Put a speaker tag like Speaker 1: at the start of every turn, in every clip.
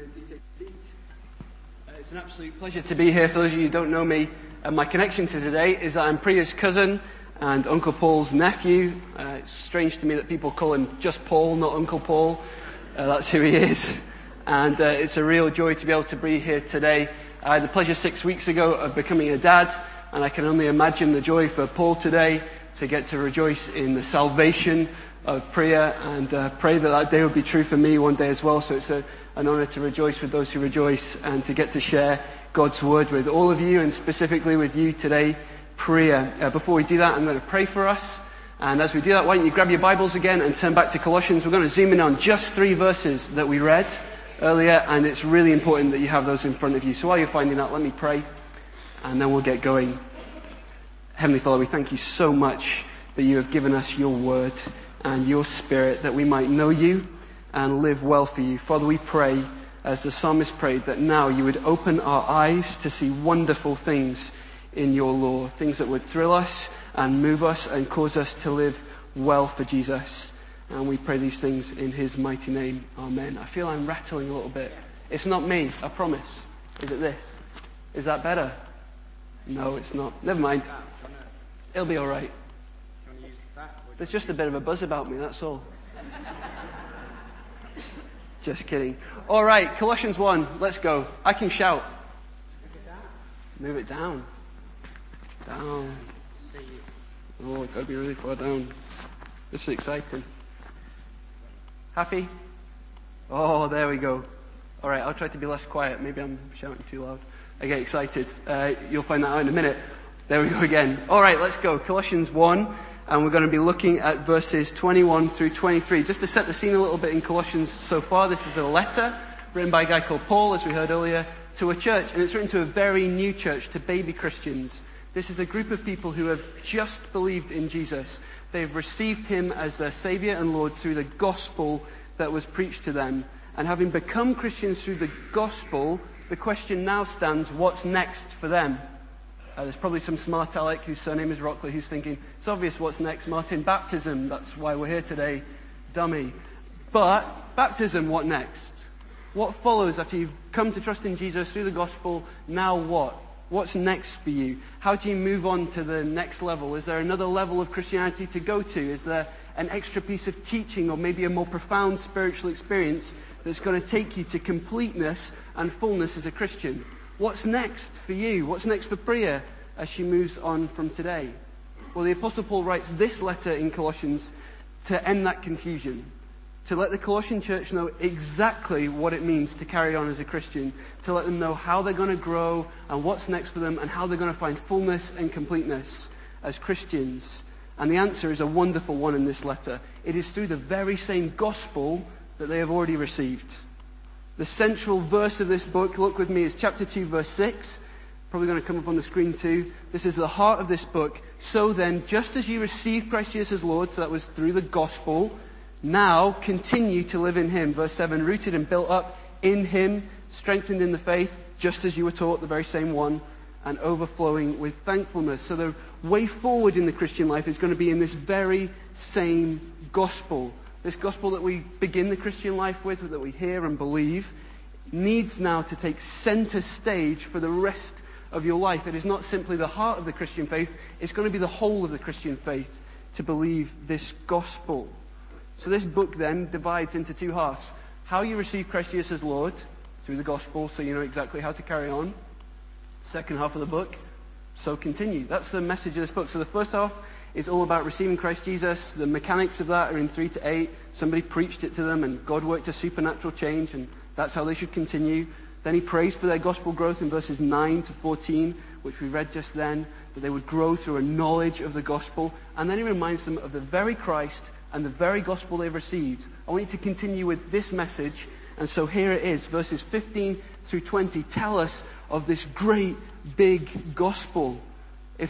Speaker 1: Do take a seat. It's an absolute pleasure to be here. For those of you who don't know me, my connection to today is that I'm Priya's cousin and Uncle Paul's nephew. It's strange to me that people call him just Paul, not Uncle Paul. That's who he is. And it's a real joy to be able to be here today. I had the pleasure 6 weeks ago of becoming a dad, and I can only imagine the joy for Paul today to get to rejoice in the salvation of Priya, and pray that day will be true for me one day as well. So it's an honor to rejoice with those who rejoice and to get to share God's word with all of you, and specifically with you today, Priya. Before we do that, I'm going to pray for us. And as we do that, why don't you grab your Bibles again and turn back to Colossians. We're going to zoom in on just 3 verses that we read earlier, and it's really important that you have those in front of you. So while you're finding that, let me pray, and then we'll get going. Heavenly Father, we thank you so much that you have given us your word and your spirit, that we might know you and live well for you. Father, we pray, as the psalmist prayed, that now you would open our eyes to see wonderful things in your law, things that would thrill us and move us and cause us to live well for Jesus. And we pray these things in his mighty name. Amen. I feel I'm rattling a little bit. It's not me, I promise. Is it this? Is that better? No, it's not. Never mind. It'll be all right. There's just a bit of a buzz about me, that's all. Just kidding. All right, Colossians 1, let's go. I can shout. Move it down. Down. Oh, it's got to be really far down. This is exciting. Happy? Oh, there we go. All right, I'll try to be less quiet. Maybe I'm shouting too loud. I get excited. You'll find that out in a minute. There we go again. All right, let's go. Colossians 1. And we're going to be looking at verses 21 through 23. Just to set the scene a little bit in Colossians so far, this is a letter written by a guy called Paul, as we heard earlier, to a church. And it's written to a very new church, to baby Christians. This is a group of people who have just believed in Jesus. They've received him as their Savior and Lord through the gospel that was preached to them. And having become Christians through the gospel, the question now stands, what's next for them? There's probably some smart aleck whose surname is Rockley who's thinking, it's obvious what's next, Martin. Baptism, that's why we're here today. Dummy. But baptism, what next? What follows after you've come to trust in Jesus through the gospel? Now what? What's next for you? How do you move on to the next level? Is there another level of Christianity to go to? Is there an extra piece of teaching or maybe a more profound spiritual experience that's going to take you to completeness and fullness as a Christian? What's next for you? What's next for Priya as she moves on from today? Well, the Apostle Paul writes this letter in Colossians to end that confusion, to let the Colossian church know exactly what it means to carry on as a Christian, to let them know how they're going to grow and what's next for them and how they're going to find fullness and completeness as Christians. And the answer is a wonderful one in this letter. It is through the very same gospel that they have already received. The central verse of this book, look with me, is chapter 2, verse 6. Probably going to come up on the screen too. This is the heart of this book. So then, just as you received Christ Jesus as Lord, so that was through the gospel, now continue to live in him. Verse 7, rooted and built up in him, strengthened in the faith, just as you were taught, the very same one, and overflowing with thankfulness. So the way forward in the Christian life is going to be in this very same gospel. This gospel that we begin the Christian life with, that we hear and believe, needs now to take center stage for the rest of your life. It is not simply the heart of the Christian faith, it's going to be the whole of the Christian faith to believe this gospel. So this book then divides into 2 halves. How you receive Christ Jesus as Lord, through the gospel, so you know exactly how to carry on. Second half of the book, so continue. That's the message of this book. So the first half is all about receiving Christ Jesus. The mechanics of that are in 3 to 8. Somebody preached it to them and God worked a supernatural change, and that's how they should continue. Then he prays for their gospel growth in verses 9 to 14, which we read just then, that they would grow through a knowledge of the gospel. And then he reminds them of the very Christ and the very gospel they've received. I want you to continue with this message. And so here it is. Verses 15 through 20 tell us of this great, big gospel. If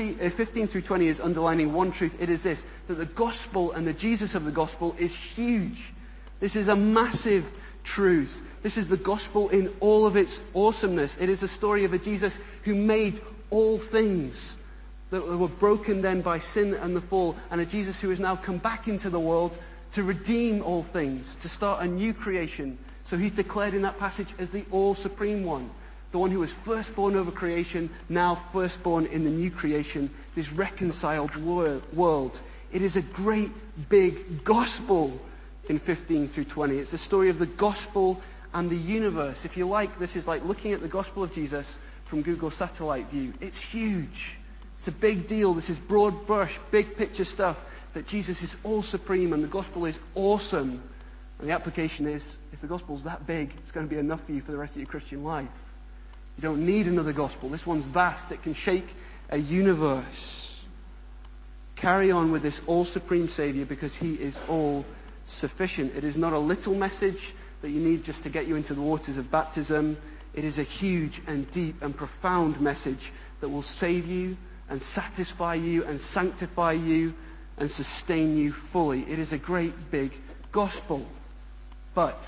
Speaker 1: 15 through 20 is underlining one truth, it is this, that the gospel and the Jesus of the gospel is huge. This is a massive truth. This is the gospel in all of its awesomeness. It is a story of a Jesus who made all things that were broken then by sin and the fall, and a Jesus who has now come back into the world to redeem all things, to start a new creation, So he's declared in that passage as the all-supreme one, the one who was firstborn over creation, now firstborn in the new creation, this reconciled world. It is a great big gospel in 15 through 20. It's the story of the gospel and the universe. If you like, this is like looking at the gospel of Jesus from Google satellite view. It's huge. It's a big deal. This is broad brush, big picture stuff, that Jesus is all supreme and the gospel is awesome. And the application is, if the gospel's that big, it's going to be enough for you for the rest of your Christian life. You don't need another gospel. This one's vast. It can shake a universe. Carry on with this all-supreme Savior because he is all-sufficient. It is not a little message that you need just to get you into the waters of baptism. It is a huge and deep and profound message that will save you and satisfy you and sanctify you and sustain you fully. It is a great big gospel. But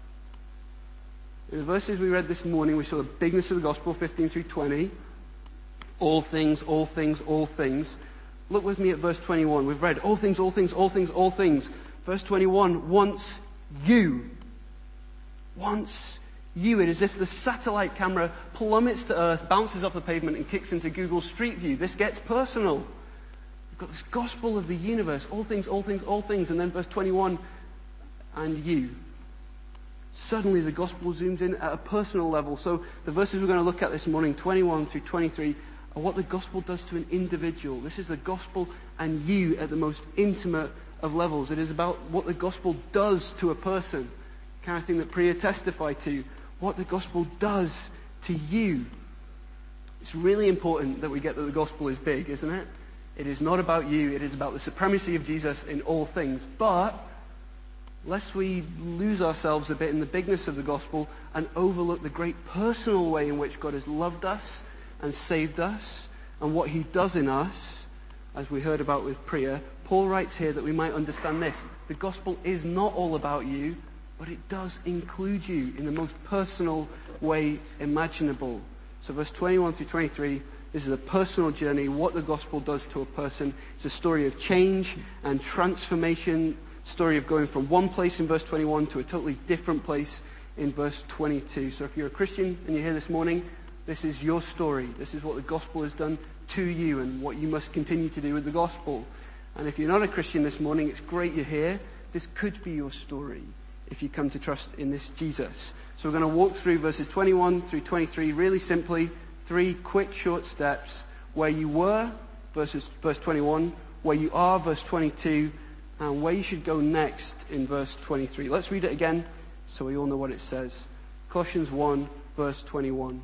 Speaker 1: in the verses we read this morning, we saw the bigness of the gospel, 15 through 20. All things, all things, all things. Look with me at verse 21. We've read all things, all things, all things, all things. Verse 21, once you. Once you. It is as if the satellite camera plummets to earth, bounces off the pavement, and kicks into Google Street View. This gets personal. We've got this gospel of the universe. All things, all things, all things. And then verse 21, and you. Suddenly the gospel zooms in at a personal level. So the verses we're going to look at this morning, 21 through 23, are what the gospel does to an individual. This is the gospel and you at the most intimate of levels. It is about what the gospel does to a person. The kind of thing that Priya testified to. What the gospel does to you. It's really important that we get that the gospel is big, isn't it? It is not about you. It is about the supremacy of Jesus in all things. But lest we lose ourselves a bit in the bigness of the gospel and overlook the great personal way in which God has loved us and saved us and what he does in us, as we heard about with Priya, Paul writes here that we might understand this. The gospel is not all about you, but it does include you in the most personal way imaginable. So verse 21 through 23, this is a personal journey, what the gospel does to a person. It's a story of change and transformation, story of going from one place in verse 21 to a totally different place in verse 22. So if you're a Christian and you're here this morning, this is your story. This is what the gospel has done to you and what you must continue to do with the gospel. And if you're not a Christian this morning, it's great you're here. This could be your story if you come to trust in this Jesus. So we're going to walk through verses 21 through 23 really simply, 3 quick short steps. Where you were, verse 21, where you are, verse 22, and where you should go next in verse 23. Let's read it again so we all know what it says. Colossians 1, verse 21.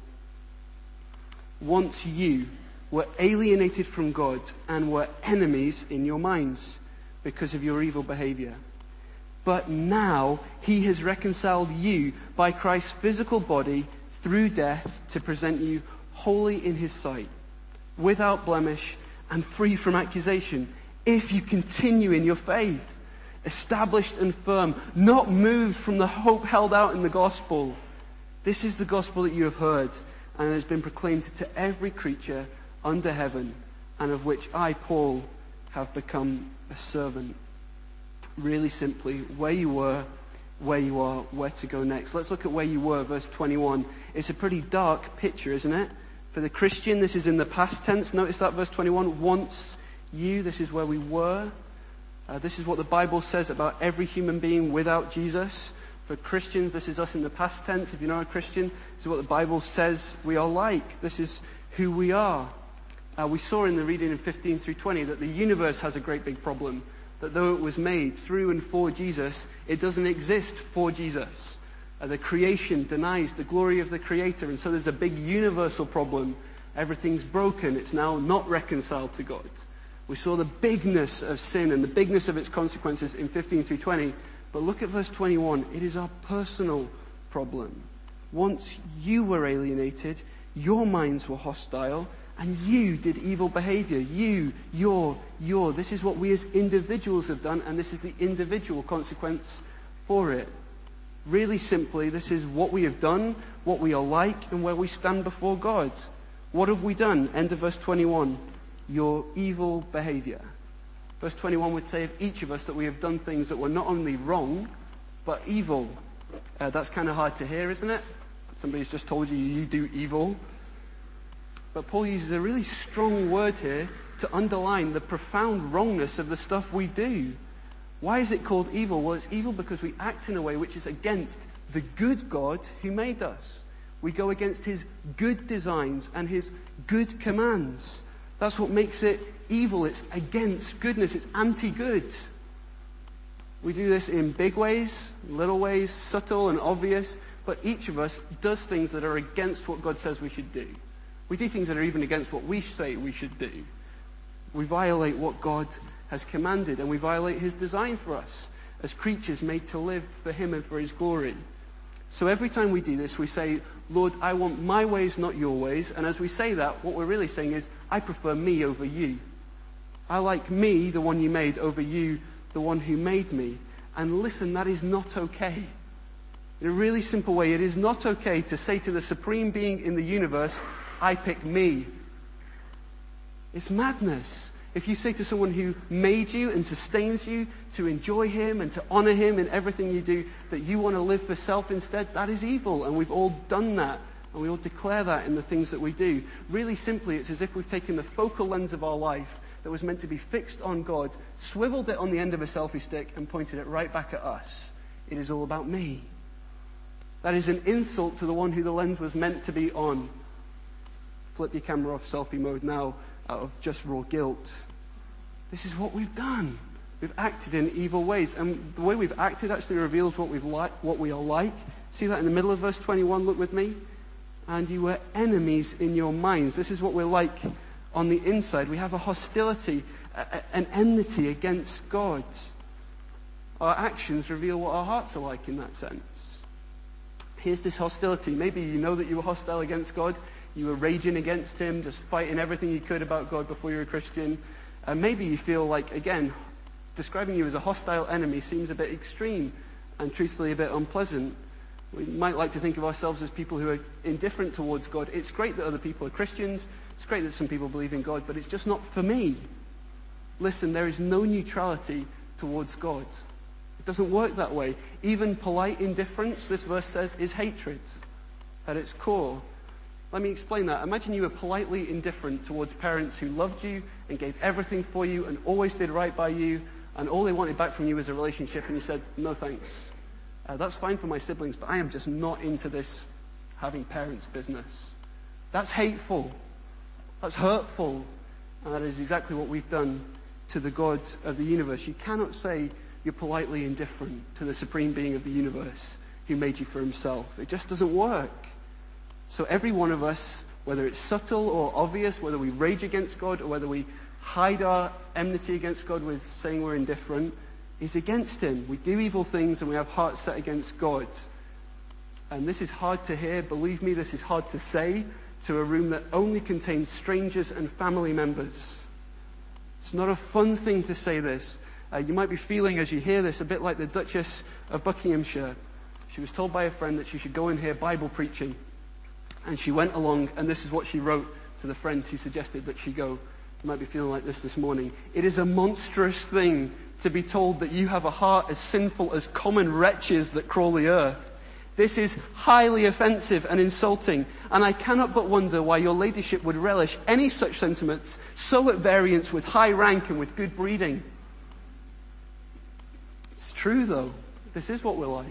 Speaker 1: Once you were alienated from God and were enemies in your minds because of your evil behavior. But now he has reconciled you by Christ's physical body through death to present you holy in his sight, without blemish and free from accusation, if you continue in your faith, established and firm, not moved from the hope held out in the gospel. This is the gospel that you have heard and has been proclaimed to every creature under heaven, and of which I, Paul, have become a servant. Really simply, where you were, where you are, where to go next. Let's look at where you were, verse 21. It's a pretty dark picture, isn't it? For the Christian, this is in the past tense. Notice that, verse 21. Once you, this is where we were. This is what the Bible says about every human being without Jesus. For Christians, this is us in the past tense. If you're not a Christian, this is what the Bible says we are like. This is who we are. We saw in the reading in 15 through 20 that the universe has a great big problem. That though it was made through and for Jesus, it doesn't exist for Jesus. The creation denies the glory of the Creator, and so there's a big universal problem. Everything's broken. It's now not reconciled to God. We saw the bigness of sin and the bigness of its consequences in 15 through 20. But look at verse 21. It is our personal problem. Once you were alienated, your minds were hostile, and you did evil behavior. You, your. This is what we as individuals have done, and this is the individual consequence for it. Really simply, this is what we have done, what we are like, and where we stand before God. What have we done? End of verse 21. Your evil behavior. Verse 21 would say of each of us that we have done things that were not only wrong, but evil. That's kind of hard to hear, isn't it? Somebody's just told you do evil. But Paul uses a really strong word here to underline the profound wrongness of the stuff we do. Why is it called evil? Well, it's evil because we act in a way which is against the good God who made us. We go against his good designs and his good commands. That's what makes it evil. It's against goodness. It's anti-good. We do this in big ways, little ways, subtle and obvious, but each of us does things that are against what God says we should do. We do things that are even against what we say we should do. We violate what God has commanded, and we violate his design for us as creatures made to live for him and for his glory. So every time we do this, we say, Lord, I want my ways, not your ways. And as we say that, what we're really saying is, I prefer me over you. I like me, the one you made, over you, the one who made me. And listen, that is not okay. In a really simple way, it is not okay to say to the supreme being in the universe, I pick me. It's madness. If you say to someone who made you and sustains you to enjoy him and to honor him in everything you do, that you want to live for self instead, that is evil. And we've all done that. And we all declare that in the things that we do. Really simply, it's as if we've taken the focal lens of our life that was meant to be fixed on God, swiveled it on the end of a selfie stick, and pointed it right back at us. It is all about me. That is an insult to the one who the lens was meant to be on. Flip your camera off selfie mode now out of just raw guilt. This is what we've done. We've acted in evil ways. And the way we've acted actually reveals what we are like. See that in the middle of verse 21? Look with me. And you were enemies in your minds. This is what we're like on the inside. We have a hostility, an enmity against God. Our actions reveal what our hearts are like in that sense. Here's this hostility. Maybe you know that you were hostile against God. You were raging against him, just fighting everything you could about God before you were a Christian. And maybe you feel like, again, describing you as a hostile enemy seems a bit extreme and truthfully a bit unpleasant. We might like to think of ourselves as people who are indifferent towards God. It's great that other people are Christians. It's great that some people believe in God, but it's just not for me. Listen, there is no neutrality towards God. It doesn't work that way. Even polite indifference, this verse says, is hatred at its core. Let me explain that. Imagine you were politely indifferent towards parents who loved you and gave everything for you and always did right by you, and all they wanted back from you was a relationship, and you said, no thanks. That's fine for my siblings, but I am just not into this having parents business. That's hateful. That's hurtful. And that is exactly what we've done to the God of the universe. You cannot say you're politely indifferent to the supreme being of the universe who made you for himself. It just doesn't work. So every one of us, whether it's subtle or obvious, whether we rage against God or whether we hide our enmity against God with saying we're indifferent, is against him. We do evil things and we have hearts set against God. And this is hard to hear. Believe me, this is hard to say to a room that only contains strangers and family members. It's not a fun thing to say this. You might be feeling as you hear this a bit like the Duchess of Buckinghamshire. She was told by a friend that she should go and hear Bible preaching. And she went along, and this is what she wrote to the friend who suggested that she go. You might be feeling like this morning. It is a monstrous thing to be told that you have a heart as sinful as common wretches that crawl the earth. This is highly offensive and insulting, and I cannot but wonder why your ladyship would relish any such sentiments so at variance with high rank and with good breeding. It's true, though. This is what we're like.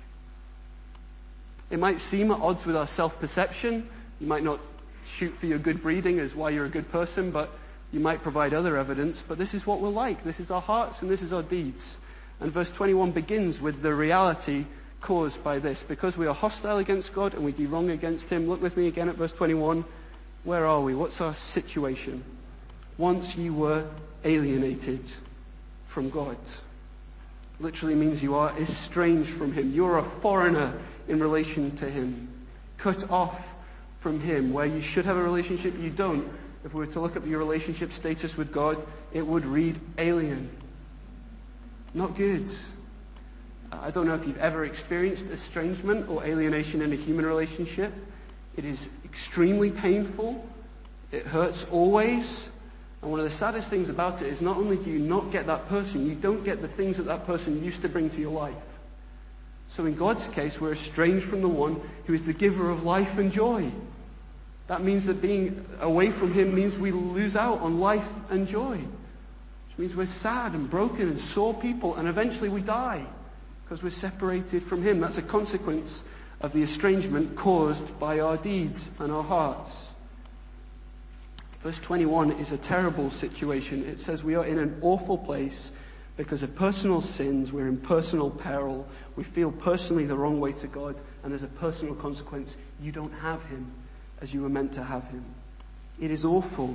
Speaker 1: It might seem at odds with our self-perception. You might not shoot for your good breeding as why you're a good person, but you might provide other evidence. But this is what we're like. This is our hearts and this is our deeds. And verse 21 begins with the reality caused by this. Because we are hostile against God and we do wrong against him. Look with me again at verse 21. Where are we? What's our situation? Once you were alienated from God. Literally means you are estranged from him. You're a foreigner in relation to him. Cut off from him. Where you should have a relationship, you don't. If we were to look up your relationship status with God, it would read alien. Not good. I don't know if you've ever experienced estrangement or alienation in a human relationship. It is extremely painful. It hurts always. And one of the saddest things about it is not only do you not get that person, you don't get the things that that person used to bring to your life. So in God's case, we're estranged from the one who is the giver of life and joy. That means that being away from him means we lose out on life and joy. Which means we're sad and broken and sore people, and eventually we die because we're separated from him. That's a consequence of the estrangement caused by our deeds and our hearts. Verse 21 is a terrible situation. It says we are in an awful place because of personal sins. We're in personal peril. We feel personally the wrong way to God, and there's a personal consequence. You don't have him as you were meant to have him. It is awful.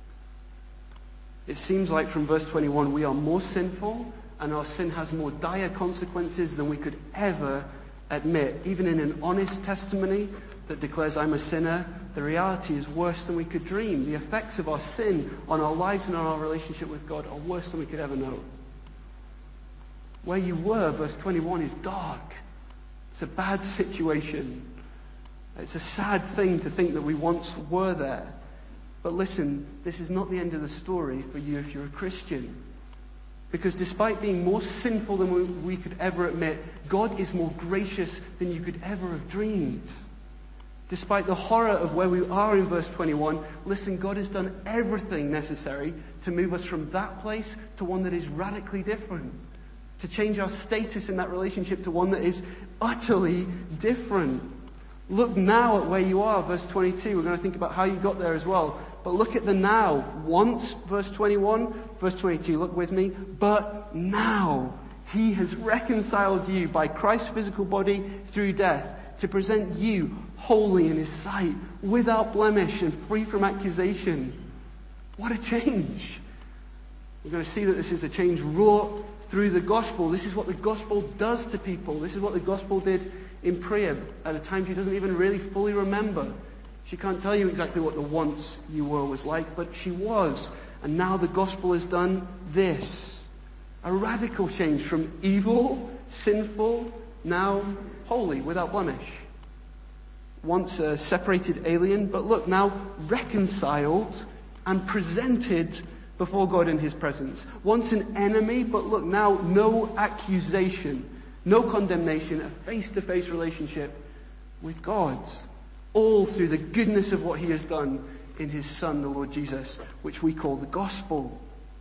Speaker 1: It seems like from verse 21 we are more sinful, and our sin has more dire consequences than we could ever admit. Even in an honest testimony that declares I'm a sinner, the reality is worse than we could dream. The effects of our sin on our lives and on our relationship with God are worse than we could ever know. Where you were, verse 21, is dark. It's a bad situation. It's a sad thing to think that we once were there. But listen, this is not the end of the story for you if you're a Christian. Because despite being more sinful than we could ever admit, God is more gracious than you could ever have dreamed. Despite the horror of where we are in verse 21, listen, God has done everything necessary to move us from that place to one that is radically different. To change our status in that relationship to one that is utterly different. Look now at where you are, verse 22. We're going to think about how you got there as well. But look at the now. Once, verse 21. Verse 22, look with me. But now he has reconciled you by Christ's physical body through death to present you holy in his sight, without blemish and free from accusation. What a change. We're going to see that this is a change wrought through the gospel. This is what the gospel does to people. This is what the gospel did in Priya at a time she doesn't even really fully remember. She can't tell you exactly what the once you were was like, but she was. And now the gospel has done this. A radical change from evil, sinful, now holy, without blemish. Once a separated alien, but look, now reconciled and presented before God in his presence. Once an enemy, but look, now no accusation, no condemnation, a face-to-face relationship with God. All through the goodness of what he has done in his Son, the Lord Jesus, which we call the gospel.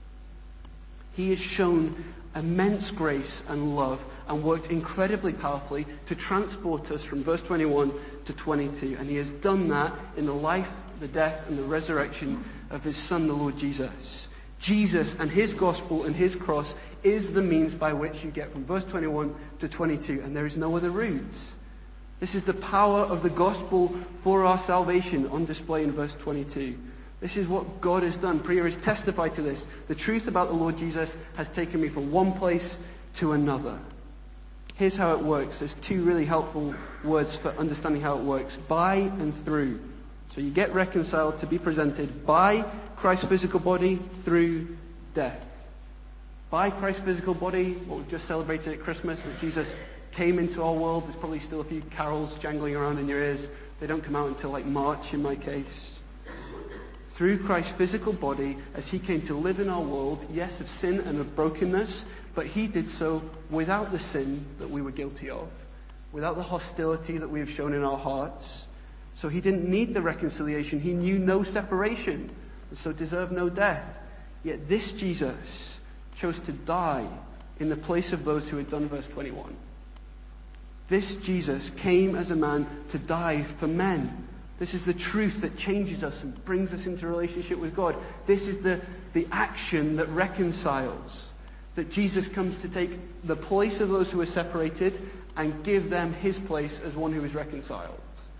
Speaker 1: He has shown immense grace and love and worked incredibly powerfully to transport us from verse 21 to 22. And he has done that in the life, the death, and the resurrection of his Son, the Lord Jesus. Jesus and his gospel and his cross is the means by which you get from verse 21 to 22, and there is no other route. This is the power of the gospel for our salvation on display in verse 22. This is what God has done. Priya has testified to this. The truth about the Lord Jesus has taken me from one place to another. Here's how it works. There's two really helpful words for understanding how it works. By and through. So you get reconciled to be presented by Christ's physical body through death. By Christ's physical body, what we've just celebrated at Christmas, that Jesus came into our world. There's probably still a few carols jangling around in your ears. They don't come out until like March in my case. Through Christ's physical body, as he came to live in our world, yes, of sin and of brokenness, but he did so without the sin that we were guilty of, without the hostility that we have shown in our hearts. So he didn't need the reconciliation. He knew no separation, and so deserved no death. Yet this Jesus chose to die in the place of those who had done verse 21. This Jesus came as a man to die for men. This is the truth that changes us and brings us into relationship with God. This is the action that reconciles. That Jesus comes to take the place of those who are separated and give them his place as one who is reconciled.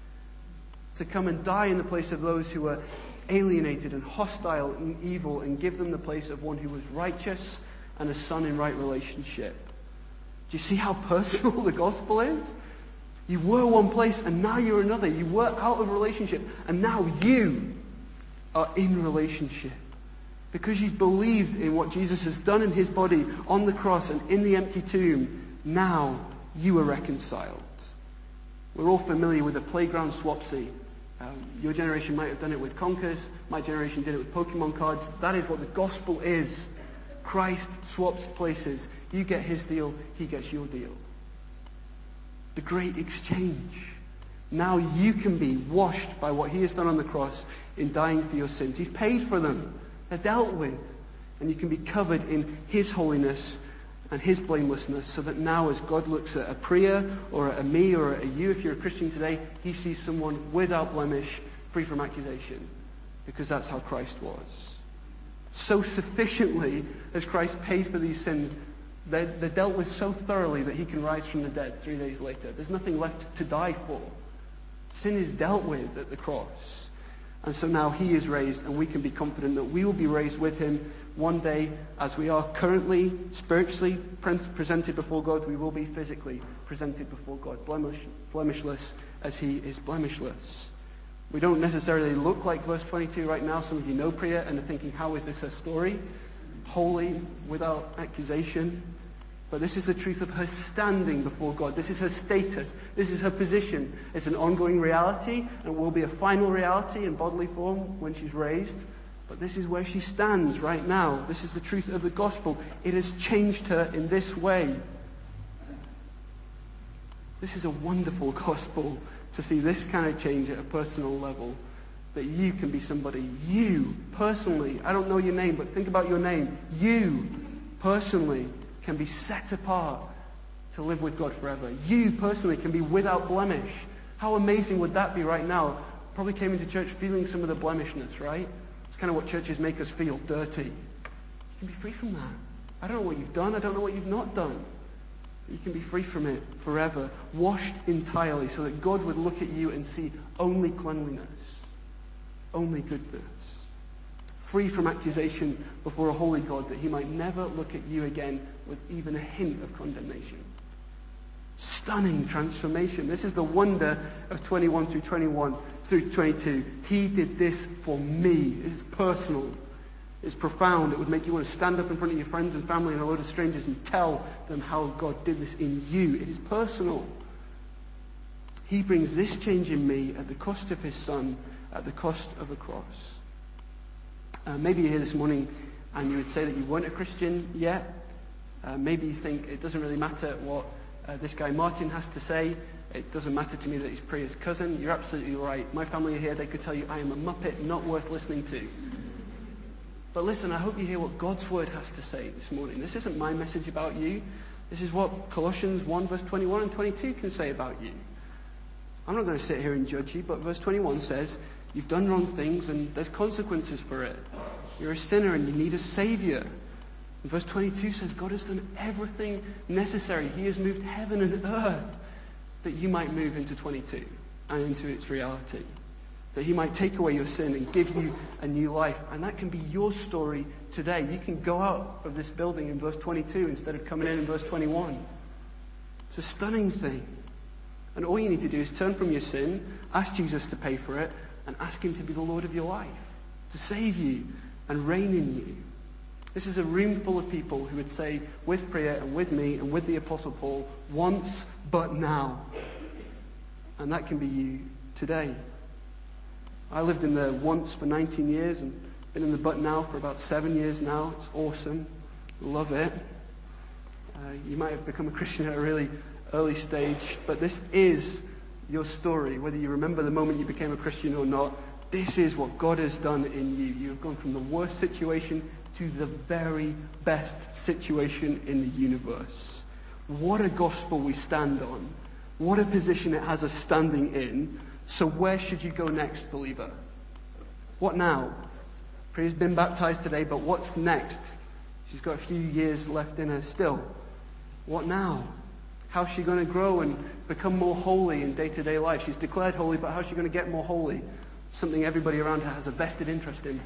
Speaker 1: To come and die in the place of those who are alienated and hostile and evil, and give them the place of one who was righteous and a son in right relationship. Do you see how personal the gospel is? You were one place and now you're another. You were out of relationship and now you are in relationship. Because you believed in what Jesus has done in his body on the cross and in the empty tomb, now you are reconciled. We're all familiar with the playground swapsy. Your generation might have done it with Conkers. My generation did it with Pokemon cards. That is what the gospel is. Christ swaps places. You get his deal, he gets your deal. The great exchange. Now you can be washed by what he has done on the cross in dying for your sins. He's paid for them. They're dealt with. And you can be covered in his holiness and his blamelessness, so that now as God looks at a Priya or at a me or at a you, if you're a Christian today, he sees someone without blemish, free from accusation, because that's how Christ was. So sufficiently has Christ paid for these sins, they're dealt with so thoroughly that he can rise from the dead 3 days later. There's nothing left to die for. Sin is dealt with at the cross. And so now he is raised, and we can be confident that we will be raised with him one day. As we are currently spiritually presented before God, we will be physically presented before God, blemishless as he is blemishless. We don't necessarily look like verse 22 right now. Some of you know Priya and are thinking, how is this her story? Holy, without accusation. But this is the truth of her standing before God. This is her status. This is her position. It's an ongoing reality, and will be a final reality in bodily form when she's raised. But this is where she stands right now. This is the truth of the gospel. It has changed her in this way. This is a wonderful gospel, to see this kind of change at a personal level. That you can be somebody. You, personally, I don't know your name, but think about your name. You, personally, can be set apart to live with God forever. You, personally, can be without blemish. How amazing would that be right now? Probably came into church feeling some of the blemishness, right? It's kind of what churches make us feel, dirty. You can be free from that. I don't know what you've done. I don't know what you've not done. You can be free from it forever, washed entirely, so that God would look at you and see only cleanliness, only goodness. Free from accusation before a holy God, that he might never look at you again with even a hint of condemnation. Stunning transformation. This is the wonder of 21 through 22. He did this for me. It's personal. It's profound. It would make you want to stand up in front of your friends and family and a load of strangers and tell them how God did this in you. It is personal. He brings this change in me at the cost of his Son, at the cost of a cross. Maybe you're here this morning and you would say that you weren't a Christian yet. Maybe you think it doesn't really matter what this guy Martin has to say. It doesn't matter to me that he's Priya's cousin. You're absolutely right. My family are here. They could tell you I am a muppet, not worth listening to. But listen, I hope you hear what God's word has to say this morning. This isn't my message about you. This is what Colossians 1 verse 21 and 22 can say about you. I'm not going to sit here and judge you, but verse 21 says, you've done wrong things and there's consequences for it. You're a sinner and you need a savior. And verse 22 says God has done everything necessary. He has moved heaven and earth that you might move into 22 and into its reality. That he might take away your sin and give you a new life. And that can be your story today. You can go out of this building in verse 22 instead of coming in verse 21. It's a stunning thing. And all you need to do is turn from your sin, ask Jesus to pay for it, and ask him to be the Lord of your life, to save you and reign in you. This is a room full of people who would say, with Priya and with me and with the Apostle Paul, once but now. And that can be you today. I lived in the once for 19 years and been in the but now for about 7 years now. It's awesome. Love it. You might have become a Christian at a really early stage, but this is your story. Whether you remember the moment you became a Christian or not, this is what God has done in you. You have gone from the worst situation to the very best situation in the universe. What a gospel we stand on. What a position it has us standing in. So where should you go next, believer? What now? Priya's been baptized today, but what's next? She's got a few years left in her still. What now? How's she going to grow and become more holy in day-to-day life? She's declared holy, but how's she going to get more holy? Something everybody around her has a vested interest in.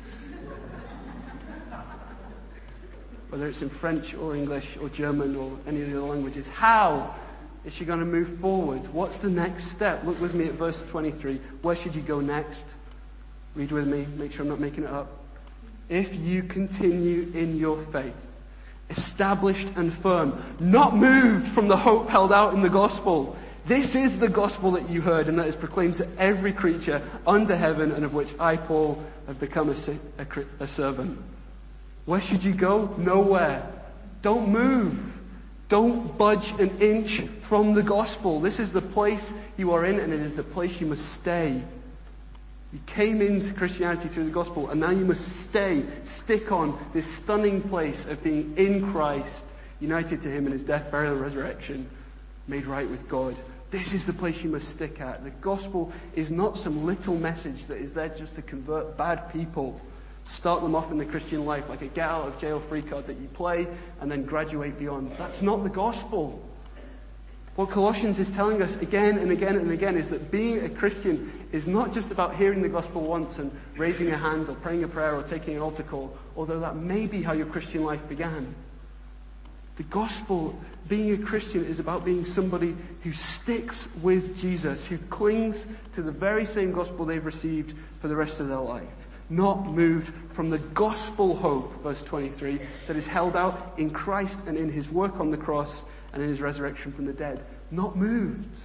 Speaker 1: Whether it's in French or English or German or any of the other languages. How is she going to move forward? What's the next step? Look with me at verse 23. Where should you go next? Read with me. Make sure I'm not making it up. If you continue in your faith, established and firm, not moved from the hope held out in the gospel. This is the gospel that you heard and that is proclaimed to every creature under heaven, and of which I, Paul, have become a servant. Where should you go? Nowhere. Don't move. Don't budge an inch from the gospel. This is the place you are in, and it is the place you must stay. You came into Christianity through the gospel, and now you must stick on this stunning place of being in Christ, united to him in his death, burial, and resurrection, made right with God. This is the place you must stick at. The gospel is not some little message that is there just to convert bad people, start them off in the Christian life like a get out of jail free card that you play and then graduate beyond. That's not the gospel. What Colossians is telling us again and again and again is that being a Christian is not just about hearing the gospel once and raising a hand or praying a prayer or taking an altar call, although that may be how your Christian life began. The gospel, being a Christian, is about being somebody who sticks with Jesus, who clings to the very same gospel they've received for the rest of their life. Not moved from the gospel hope, verse 23, that is held out in Christ and in his work on the cross and in his resurrection from the dead. Not moved.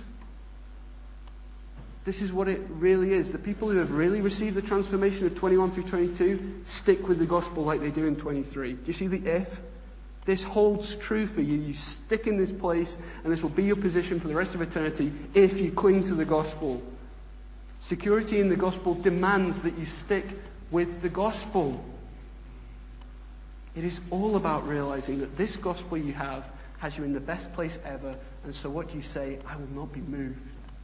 Speaker 1: This is what it really is. The people who have really received the transformation of 21 through 22 stick with the gospel like they do in 23. Do you see the if? This holds true for you. You stick in this place, and this will be your position for the rest of eternity if you cling to the gospel. Security in the gospel demands that you stick with the gospel. It is all about realizing that this gospel you have has you in the best place ever, and so what you say, I will not be moved.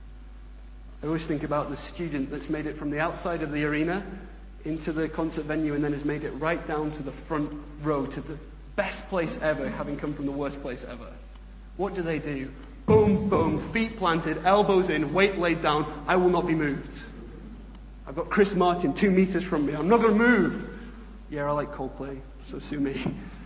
Speaker 1: I always think about the student that's made it from the outside of the arena into the concert venue and then has made it right down to the front row, to the best place ever, having come from the worst place ever. What do? Boom, boom, feet planted, elbows in, weight laid down. I will not be moved. I've got Chris Martin 2 meters from me. I'm not going to move. Yeah, I like Coldplay, so sue me.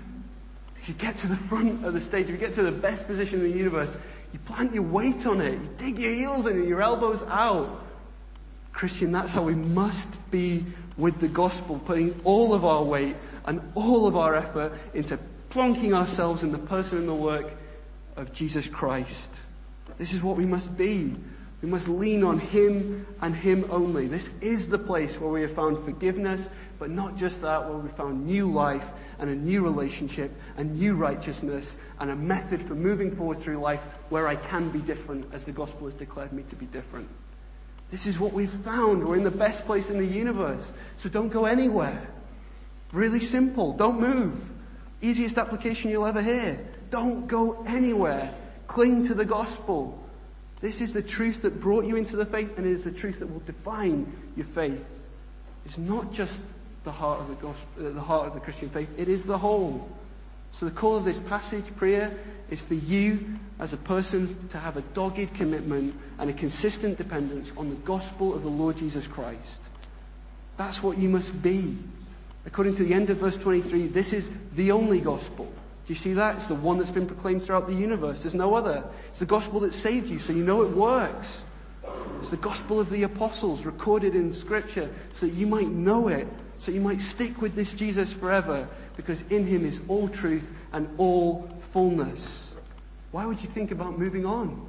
Speaker 1: If you get to the front of the stage, if you get to the best position in the universe, you plant your weight on it. You dig your heels in it, your elbows out. Christian, that's how we must be with the gospel, putting all of our weight and all of our effort into plonking ourselves in the person and the work of Jesus Christ. This is what we must be. We must lean on him and him only. This is the place where we have found forgiveness, but not just that, where we found new life and a new relationship and new righteousness and a method for moving forward through life where I can be different as the gospel has declared me to be different. This is what we've found. We're in the best place in the universe. So don't go anywhere. Really simple. Don't move. Easiest application you'll ever hear. Don't go anywhere. Cling to the gospel. This is the truth that brought you into the faith, and it is the truth that will define your faith. It's not just the heart of the gospel, the heart of the Christian faith. It is the whole. So the call of this passage, Priya, is for you as a person to have a dogged commitment and a consistent dependence on the gospel of the Lord Jesus Christ. That's what you must be. According to the end of verse 23, this is the only gospel. Do you see that? It's the one that's been proclaimed throughout the universe. There's no other. It's the gospel that saved you, so you know it works. It's the gospel of the apostles recorded in Scripture so that you might know it, so you might stick with this Jesus forever, because in him is all truth and all fullness. Why would you think about moving on?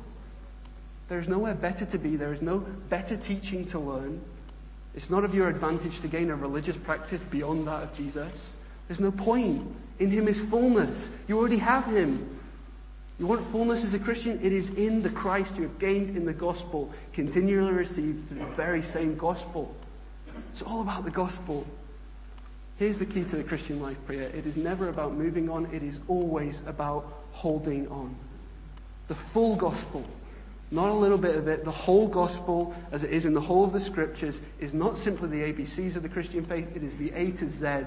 Speaker 1: There is nowhere better to be. There is no better teaching to learn. It's not of your advantage to gain a religious practice beyond that of Jesus. There's no point. In him is fullness. You already have him. You want fullness as a Christian? It is in the Christ you have gained in the gospel, continually received through the very same gospel. It's all about the gospel. Here's the key to the Christian life, Priya. It is never about moving on. It is always about holding on. The full gospel, not a little bit of it, the whole gospel, as it is in the whole of the Scriptures, is not simply the ABCs of the Christian faith. It is the A to Z.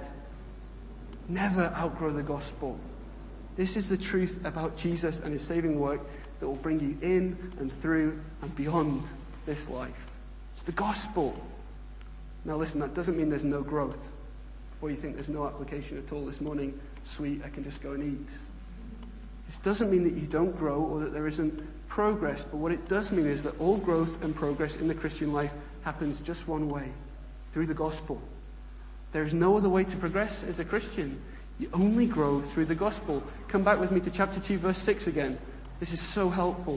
Speaker 1: Never outgrow the gospel. This is the truth about Jesus and his saving work that will bring you in and through and beyond this life. It's the gospel. Now listen, that doesn't mean there's no growth. Before you think there's no application at all this morning, sweet, I can just go and eat. This doesn't mean that you don't grow or that there isn't progress, but what it does mean is that all growth and progress in the Christian life happens just one way, through the gospel. There is no other way to progress as a Christian. You only grow through the gospel. Come back with me to chapter 2, verse 6 again. This is so helpful.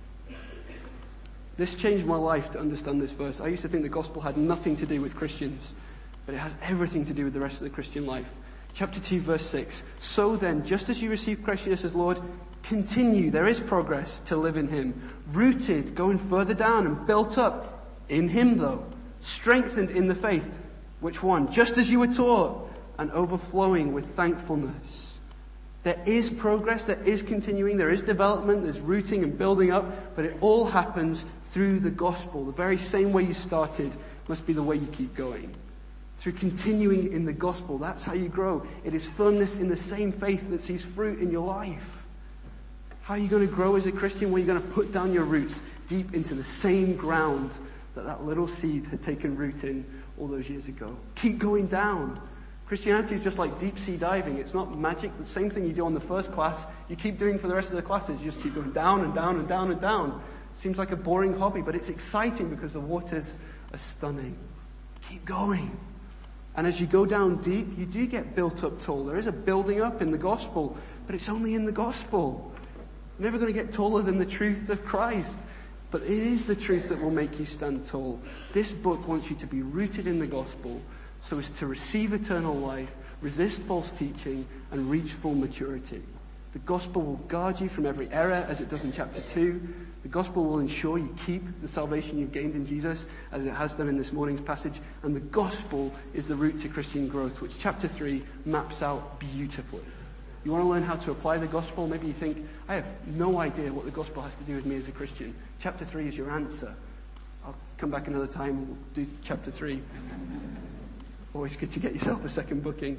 Speaker 1: This changed my life to understand this verse. I used to think the gospel had nothing to do with Christians, but it has everything to do with the rest of the Christian life. Chapter 2, verse 6. So then, just as you received Christ Jesus as Lord, Continue. There is progress to live in him. Rooted, going further down and built up in him, though. Strengthened in the faith. Which one? Just as you were taught, and overflowing with thankfulness. There is progress, there is continuing, there is development, there's rooting and building up, but it all happens through the gospel. The very same way you started must be the way you keep going. Through continuing in the gospel, that's how you grow. It is firmness in the same faith that sees fruit in your life. How are you going to grow as a Christian? Well, you're going to put down your roots deep into the same ground that little seed had taken root in all those years ago. Keep going down. Christianity is just like deep sea diving. It's not magic. The same thing you do on the first class, you keep doing for the rest of the classes. You just keep going down and down and down and down. Seems like a boring hobby, but it's exciting because the waters are stunning. Keep going. And as you go down deep, you do get built up tall. There is a building up in the gospel, but it's only in the gospel. You're never going to get taller than the truth of Christ. But it is the truth that will make you stand tall. This book wants you to be rooted in the gospel so as to receive eternal life, resist false teaching, and reach full maturity. The gospel will guard you from every error, as it does in chapter 2. The gospel will ensure you keep the salvation you've gained in Jesus, as it has done in this morning's passage. And the gospel is the route to Christian growth, which chapter 3 maps out beautifully. You want to learn how to apply the gospel? Maybe you think, I have no idea what the gospel has to do with me as a Christian. Chapter 3 is your answer. I'll come back another time and we'll do chapter 3. Always good to get yourself a second booking.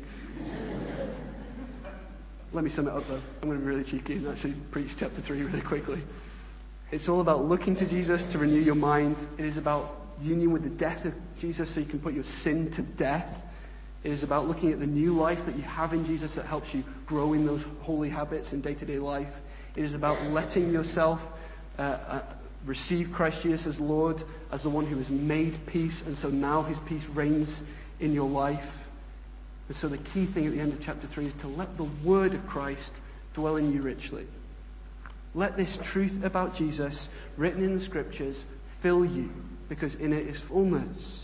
Speaker 1: Let me sum it up though. I'm going to be really cheeky and actually preach chapter 3 really quickly. It's all about looking to Jesus to renew your mind. It is about union with the death of Jesus so you can put your sin to death. It is about looking at the new life that you have in Jesus that helps you grow in those holy habits in day-to-day life. It is about letting yourself receive Christ Jesus as Lord, as the one who has made peace, and so now his peace reigns in your life. And so the key thing at the end of chapter 3 is to let the word of Christ dwell in you richly. Let this truth about Jesus, written in the scriptures, fill you, because in it is fullness.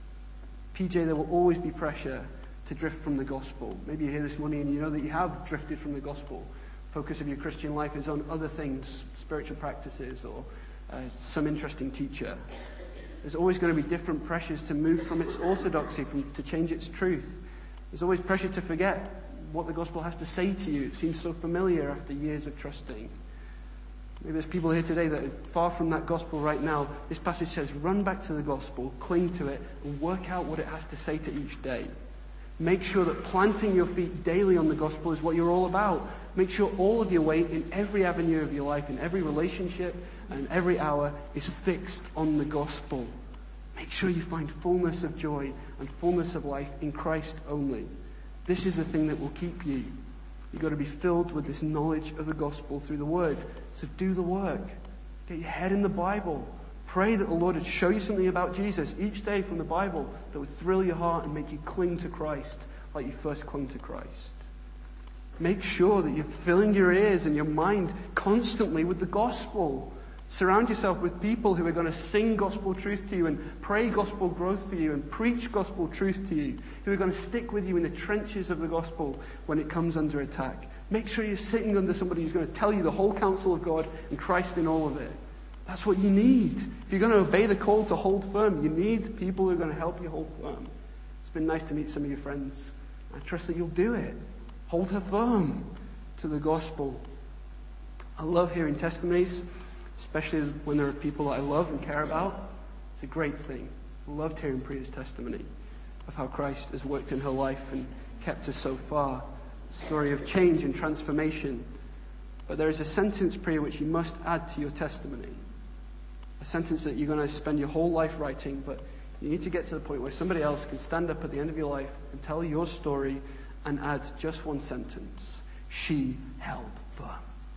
Speaker 1: PJ, there will always be pressure to drift from the gospel. Maybe you're here this morning and you know that you have drifted from the gospel. Focus of your Christian life is on other things, spiritual practices, or some interesting teacher. There's always going to be different pressures to move from its orthodoxy, to change its truth. There's always pressure to forget what the gospel has to say to you. It seems so familiar after years of trusting. Maybe there's people here today that are far from that gospel right now. This passage says, run back to the gospel, cling to it, and work out what it has to say to each day. Make sure that planting your feet daily on the gospel is what you're all about. Make sure all of your weight in every avenue of your life, in every relationship, and every hour is fixed on the gospel. Make sure you find fullness of joy and fullness of life in Christ only. This is the thing that will keep you. You've got to be filled with this knowledge of the gospel through the word. So do the work. Get your head in the Bible. Pray that the Lord would show you something about Jesus each day from the Bible that would thrill your heart and make you cling to Christ like you first clung to Christ. Make sure that you're filling your ears and your mind constantly with the gospel. Surround yourself with people who are going to sing gospel truth to you and pray gospel growth for you and preach gospel truth to you, who are going to stick with you in the trenches of the gospel when it comes under attack. Make sure you're sitting under somebody who's going to tell you the whole counsel of God and Christ in all of it. That's what you need. If you're going to obey the call to hold firm, you need people who are going to help you hold firm. It's been nice to meet some of your friends. I trust that you'll do it. Hold her firm to the gospel. I love hearing testimonies, especially when there are people that I love and care about. It's a great thing. I loved hearing Priya's testimony of how Christ has worked in her life and kept her so far. A story of change and transformation. But there is a sentence, Priya, which you must add to your testimony. A sentence that you're going to spend your whole life writing, but you need to get to the point where somebody else can stand up at the end of your life and tell your story and add just one sentence. She held firm.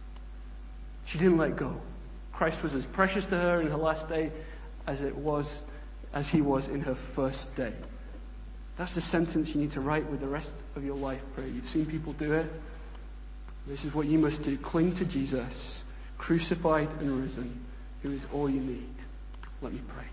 Speaker 1: She didn't let go. Christ was as precious to her in her last day as he was in her first day. That's the sentence you need to write with the rest of your life, Priya. You've seen people do it. This is what you must do. Cling to Jesus, crucified and risen, who is all you need. Let me pray.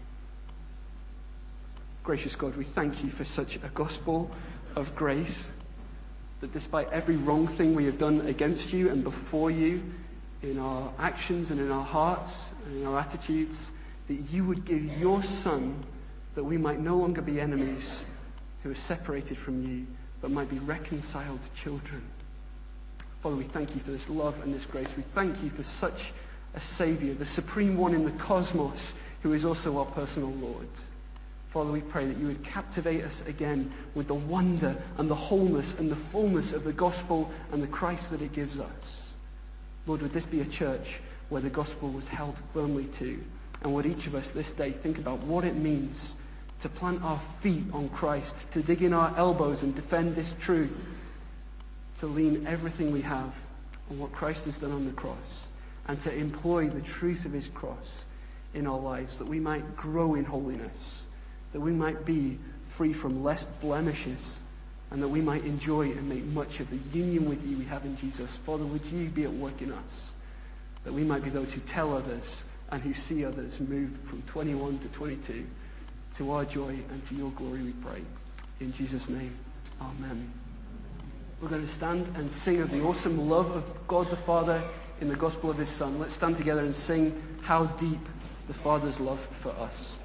Speaker 1: Gracious God, we thank you for such a gospel of grace, that despite every wrong thing we have done against you and before you, in our actions and in our hearts and in our attitudes, that you would give your Son that we might no longer be enemies who are separated from you, but might be reconciled children. Father, we thank you for this love and this grace. We thank you for such a Saviour, the supreme one in the cosmos, who is also our personal Lord. Father, we pray that you would captivate us again with the wonder and the wholeness and the fullness of the gospel and the Christ that it gives us. Lord, would this be a church where the gospel was held firmly to? And would each of us this day think about what it means to plant our feet on Christ, to dig in our elbows and defend this truth, to lean everything we have on what Christ has done on the cross, and to employ the truth of his cross in our lives, that we might grow in holiness, that we might be free from less blemishes, and that we might enjoy and make much of the union with you we have in Jesus. Father, would you be at work in us, that we might be those who tell others and who see others move from 21 to 22 to our joy and to your glory, we pray. In Jesus' name, amen. We're going to stand and sing of the awesome love of God the Father in the gospel of his Son. Let's stand together and sing How Deep the Father's Love for Us.